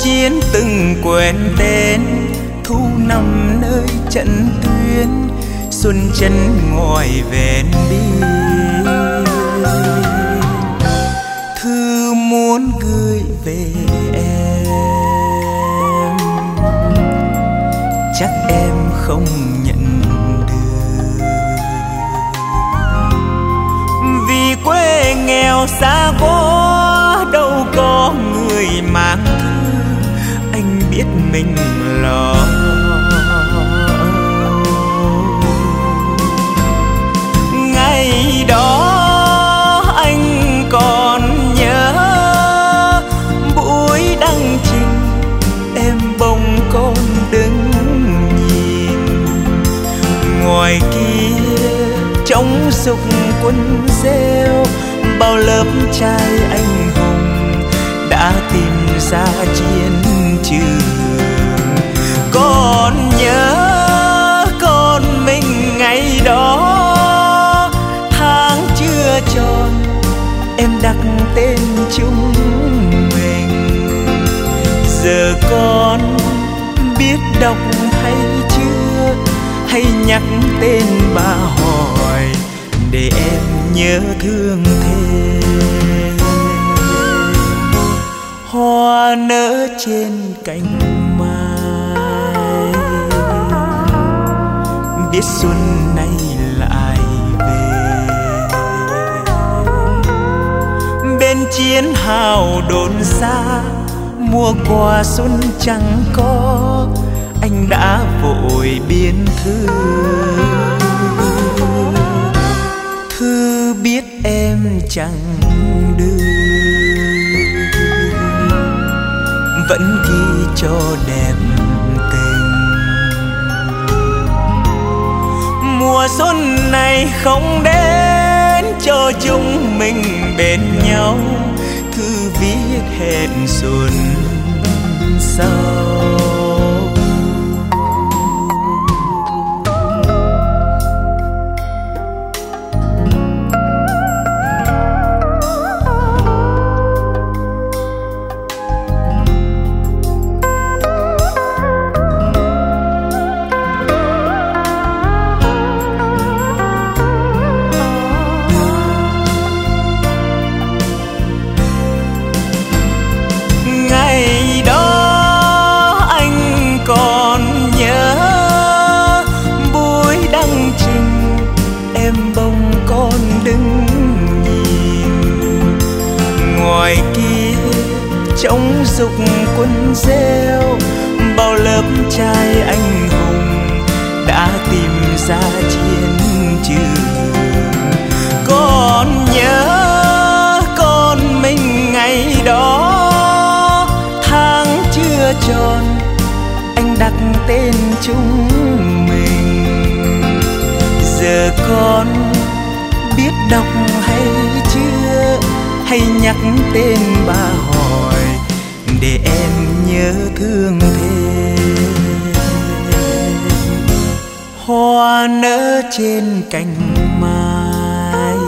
chiến từng quen tên, thu nằm nơi trận tuyến, xuân chân ngoài ven biên. Thư muốn gửi về em, chắc em không nhận được, vì quê nghèo xa quá đâu có người mang thư. Anh biết mình lo, ngày đó anh còn nhớ buổi đăng trình em bồng con đứng nhìn. Ngoài kia trống sục quân reo, bao lớp trai anh hùng đã tìm ra chiến trường. Còn nhớ con mình ngày đó, tháng chưa tròn em đặt tên chúng mình. Giờ con biết đọc hay chưa, hay nhắc tên bà hỏi để em nhớ thương thêm. Hoa nở trên cành mai, biết xuân nay lại về. Bên chiến hào đồn xa, mùa quà xuân chẳng có, anh đã vội biên thư. Thư biết em chẳng đưa, vẫn ghi cho đẹp tình. Mùa xuân này không đến cho chúng mình bên nhau, thư viết hẹn xuân sau. Trống dục quân reo, bao lớp trai anh hùng đã tìm ra chiến trường. Còn nhớ con mình ngày đó, tháng chưa tròn anh đặt tên chúng mình. Giờ con biết đọc hay chưa, hay nhắc tên bà hỏi để em nhớ thương thêm. Hoa nở trên cành mai,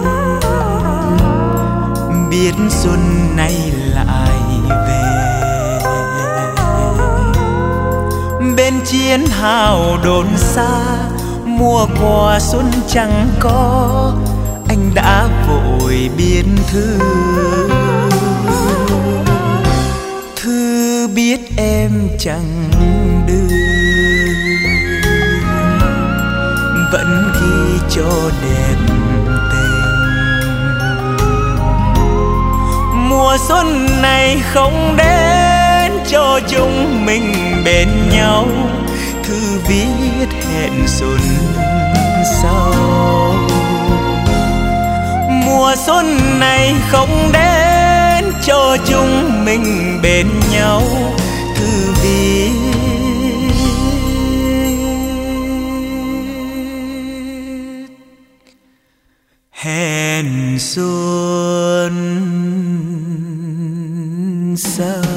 biết xuân nay lại về. Bên chiến hào đồn xa, mùa quà xuân chẳng có, anh đã vội biên thư. Thư biết em chẳng đưa, vẫn ghi cho đẹp tình. Mùa xuân này không đến cho chúng mình bên nhau, thư viết hẹn xuân sau. Mùa xuân này không đến cho chúng mình bên nhau, thư viết hẹn xuân sau.